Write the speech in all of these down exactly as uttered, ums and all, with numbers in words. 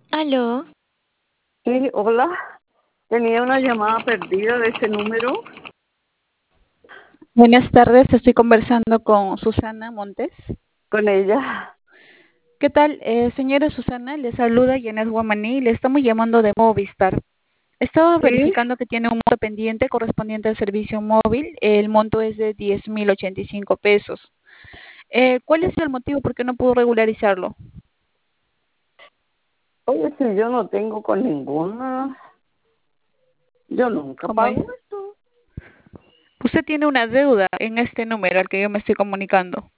Aló. Sí, hola. Tenía una llamada perdida de ese número. Buenas tardes, estoy conversando con Susana Montes. Con ella. ¿Qué tal? Eh, señora Susana, le saluda Yanet Guamaní, le estamos llamando de Movistar. Estaba Sí. verificando que tiene un monto pendiente correspondiente al servicio móvil. El monto es de diez mil ochenta y cinco pesos. Eh, ¿Cuál es el motivo por qué no pudo regularizarlo? Oye, si yo no tengo con ninguna. Yo nunca ¿Cómo es? pago esto. Usted tiene una deuda en este número al que yo me estoy comunicando.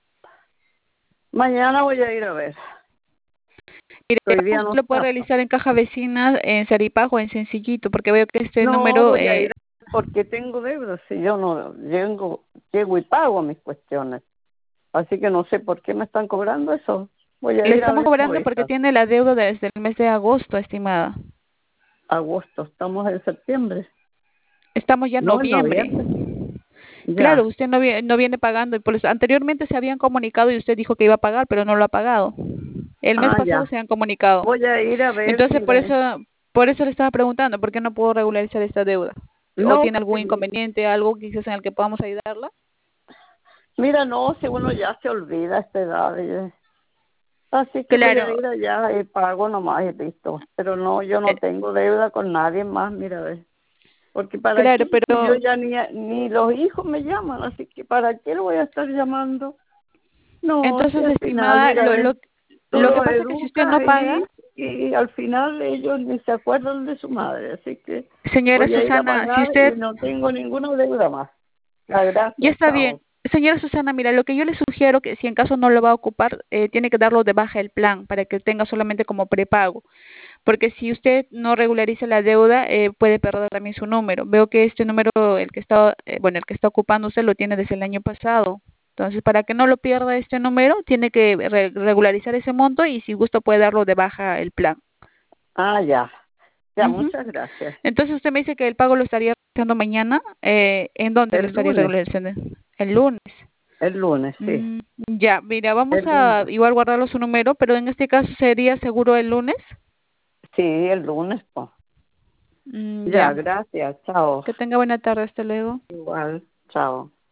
Mañana voy a ir a ver. Mire, Hoy día usted no lo puede está. realizar en Caja Vecina, en Saripajo, en Sencillito, porque veo que este No número... voy a Eh, ir porque tengo deudas. Si yo no llego, llego y pago mis cuestiones. Así que no sé por qué me están cobrando eso. Voy a Le ir a estamos ver cobrando porque Movistar. tiene la deuda desde el mes de agosto, estimada. Agosto. Estamos en septiembre. Estamos ya en No, en noviembre. noviembre. Claro, Ya. usted no, vi- no viene pagando y por eso anteriormente se habían comunicado y usted dijo que iba a pagar, pero no lo ha pagado. El mes Ah, pasado ya. se han comunicado. Voy a ir a ver si Entonces, por me... eso por eso le estaba preguntando, ¿por qué no puedo regularizar esta deuda? ¿O No, tiene algún sí. inconveniente, algo quizás en el que podamos ayudarla? Mira, no, si uno ya se olvida a esta edad. eh. Así que voy a Claro, ir allá y pago nomás y listo. Pero no, yo eh, no tengo deuda con nadie más, mira, ve. Porque para claro, qué, si yo pero ya ni, ni los hijos me llaman, así que para qué lo voy a estar llamando. No, si entonces, al final, estimada, mira, lo, ve, lo, tú lo que los pasa es que si usted educas no paga, y, y al final ellos ni se acuerdan de su madre. Así que señora voy a ir a Susana, si pagar y usted no tengo ninguna deuda más. Ah, ya gracias, está bien. chao. Señora Susana, mira, lo que yo le sugiero que si en caso no lo va a ocupar, eh, tiene que darlo de baja el plan para que tenga solamente como prepago. Porque si usted no regulariza la deuda, eh, puede perder también su número. Veo que este número, el que está, eh, bueno, el que está ocupando usted lo tiene desde el año pasado. Entonces, para que no lo pierda este número, tiene que re- regularizar ese monto y si gusta puede darlo de baja el plan. Ah, ya. Ya, Ujú. muchas gracias. Entonces usted me dice que el pago lo estaría realizando mañana. Eh, ¿en dónde lo El estaría lunes, regularizando? El lunes. el lunes, sí. Mm, ya, mira, vamos El a lunes. igual guardarlo su número, pero en este caso sería seguro el lunes. Sí, el lunes, pues. Mm, Ya, ya, gracias, chao. que tenga buena tarde, hasta luego. Igual, chao.